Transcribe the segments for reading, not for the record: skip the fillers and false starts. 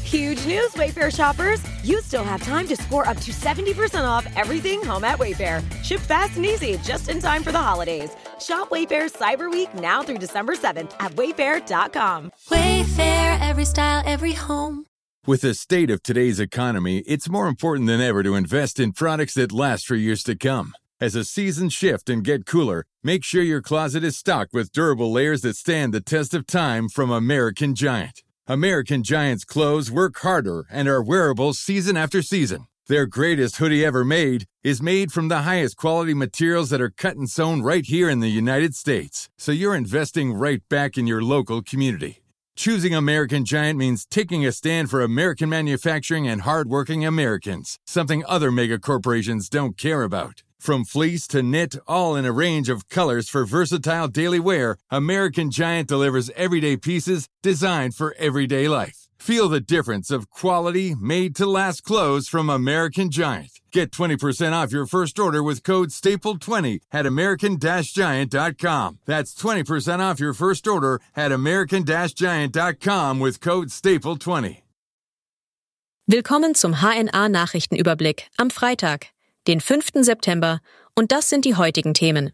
Huge news, Wayfair shoppers! You still have time to score up to 70% off everything home at Wayfair. Ship fast and easy, just in time for the holidays. Shop Wayfair's Cyber Week now through December 7th at wayfair.com. Wayfair, every style, every home. With the state of today's economy, it's more important than ever to invest in products that last for years to come. As the seasons shift and get cooler, make sure your closet is stocked with durable layers that stand the test of time from American Giant. American Giant's clothes work harder and are wearable season after season. Their greatest hoodie ever made is made from the highest quality materials that are cut and sewn right here in the United States. So you're investing right back in your local community. Choosing American Giant means taking a stand for American manufacturing and hardworking Americans, something other mega corporations don't care about. From fleece to knit, all in a range of colors for versatile daily wear, American Giant delivers everyday pieces designed for everyday life. Feel the difference of quality, made-to-last clothes from American Giant. Get 20% off your first order with code STAPLE20 at american-giant.com. That's 20% off your first order at american-giant.com with code STAPLE20. Willkommen zum HNA-Nachrichtenüberblick am Freitag, den 5. September, und das sind die heutigen Themen.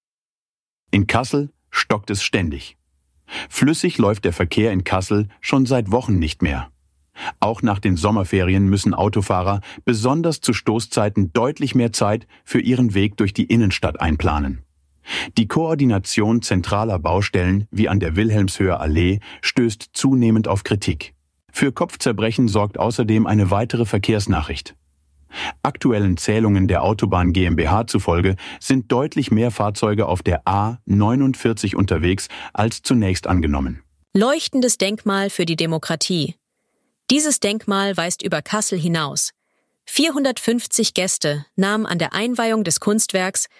In Kassel stockt es ständig. Flüssig läuft der Verkehr in Kassel schon seit Wochen nicht mehr. Auch nach den Sommerferien müssen Autofahrer besonders zu Stoßzeiten deutlich mehr Zeit für ihren Weg durch die Innenstadt einplanen. Die Koordination zentraler Baustellen wie an der Wilhelmshöher Allee stößt zunehmend auf Kritik. Für Kopfzerbrechen sorgt außerdem eine weitere Verkehrsnachricht. Aktuellen Zählungen der Autobahn GmbH zufolge sind deutlich mehr Fahrzeuge auf der A49 unterwegs als zunächst angenommen. Leuchtendes Denkmal für die Demokratie. Dieses Denkmal weist über Kassel hinaus. 450 Gäste nahmen an der Einweihung des Kunstwerks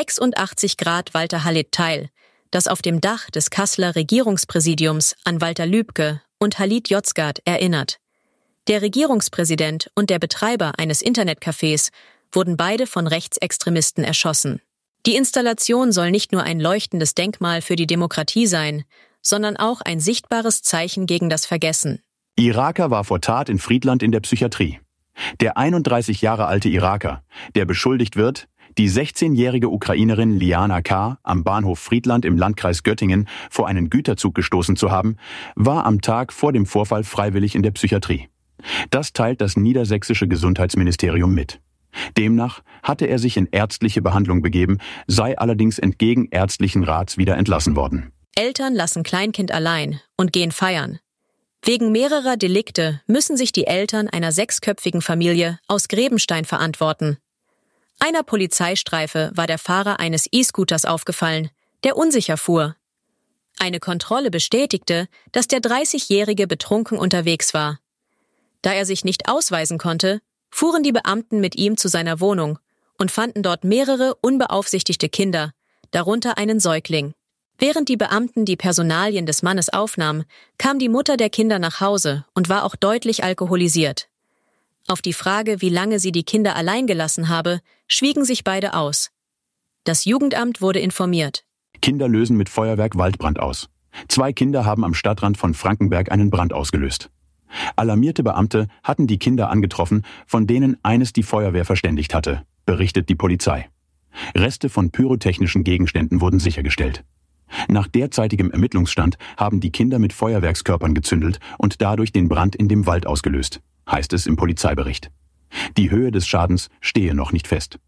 86 Grad Walter Halit teil, das auf dem Dach des Kasseler Regierungspräsidiums an Walter Lübcke und Halit Yozgat erinnert. Der Regierungspräsident und der Betreiber eines Internetcafés wurden beide von Rechtsextremisten erschossen. Die Installation soll nicht nur ein leuchtendes Denkmal für die Demokratie sein, sondern auch ein sichtbares Zeichen gegen das Vergessen. Iraker war vor Tat in Friedland in der Psychiatrie. Der 31 Jahre alte Iraker, der beschuldigt wird, die 16-jährige Ukrainerin Liana K. am Bahnhof Friedland im Landkreis Göttingen vor einen Güterzug gestoßen zu haben, war am Tag vor dem Vorfall freiwillig in der Psychiatrie. Das teilt das niedersächsische Gesundheitsministerium mit. Demnach hatte er sich in ärztliche Behandlung begeben, sei allerdings entgegen ärztlichen Rats wieder entlassen worden. Eltern lassen Kleinkind allein und gehen feiern. Wegen mehrerer Delikte müssen sich die Eltern einer 6-köpfigen Familie aus Grebenstein verantworten. Einer Polizeistreife war der Fahrer eines E-Scooters aufgefallen, der unsicher fuhr. Eine Kontrolle bestätigte, dass der 30-Jährige betrunken unterwegs war. Da er sich nicht ausweisen konnte, fuhren die Beamten mit ihm zu seiner Wohnung und fanden dort mehrere unbeaufsichtigte Kinder, darunter einen Säugling. Während die Beamten die Personalien des Mannes aufnahmen, kam die Mutter der Kinder nach Hause und war auch deutlich alkoholisiert. Auf die Frage, wie lange sie die Kinder allein gelassen habe, schwiegen sich beide aus. Das Jugendamt wurde informiert. Kinder lösen mit Feuerwerk Waldbrand aus. 2 Kinder haben am Stadtrand von Frankenberg einen Brand ausgelöst. Alarmierte Beamte hatten die Kinder angetroffen, von denen eines die Feuerwehr verständigt hatte, berichtet die Polizei. Reste von pyrotechnischen Gegenständen wurden sichergestellt. Nach derzeitigem Ermittlungsstand haben die Kinder mit Feuerwerkskörpern gezündelt und dadurch den Brand in dem Wald ausgelöst, heißt es im Polizeibericht. Die Höhe des Schadens stehe noch nicht fest.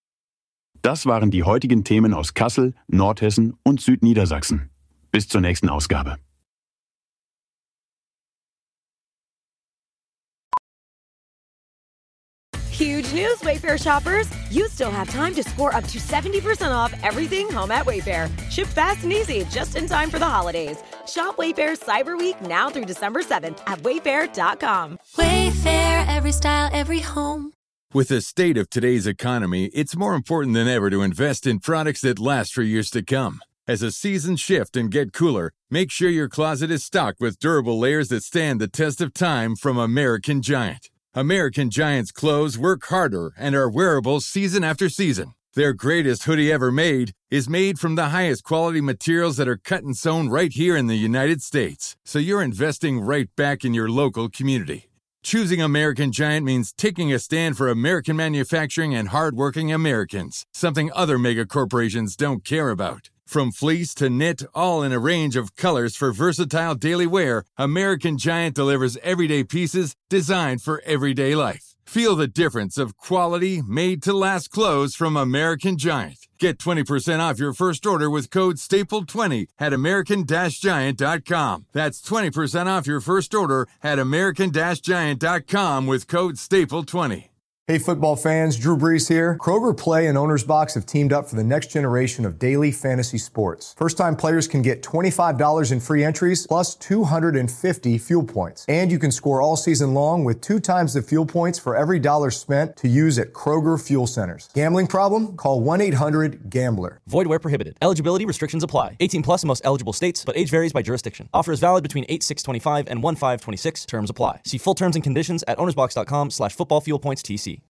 Das waren die heutigen Themen aus Kassel, Nordhessen und Südniedersachsen. Bis zur nächsten Ausgabe. Huge news, Wayfair shoppers! You still have time to score up to 70% off everything home at Wayfair. Ship fast and easy, just in time for the holidays. Shop Wayfair's Cyber Week now through December 7th at wayfair.com. Wayfair, every style, every home. With the state of today's economy, it's more important than ever to invest in products that last for years to come. As the seasons shift and get cooler, make sure your closet is stocked with durable layers that stand the test of time from American Giant. American Giant's clothes work harder and are wearable season after season. Their greatest hoodie ever made is made from the highest quality materials that are cut and sewn right here in the United States. So you're investing right back in your local community. Choosing American Giant means taking a stand for American manufacturing and hardworking Americans, something other mega corporations don't care about. From fleece to knit, all in a range of colors for versatile daily wear, American Giant delivers everyday pieces designed for everyday life. Feel the difference of quality, made-to-last clothes from American Giant. Get 20% off your first order with code STAPLE20 at American-Giant.com. That's 20% off your first order at American-Giant.com with code STAPLE20. Hey football fans, Drew Brees here. Kroger Play and Owner's Box have teamed up for the next generation of daily fantasy sports. First-time players can get $25 in free entries plus 250 fuel points. And you can score all season long with 2 times the fuel points for every dollar spent to use at Kroger Fuel Centers. Gambling problem? Call 1-800-GAMBLER. Void where prohibited. Eligibility restrictions apply. 18 plus in most eligible states, but age varies by jurisdiction. Offer is valid between 8/6/25 and 1/5/26. Terms apply. See full terms and conditions at ownersbox.com/footballfuelpointstc.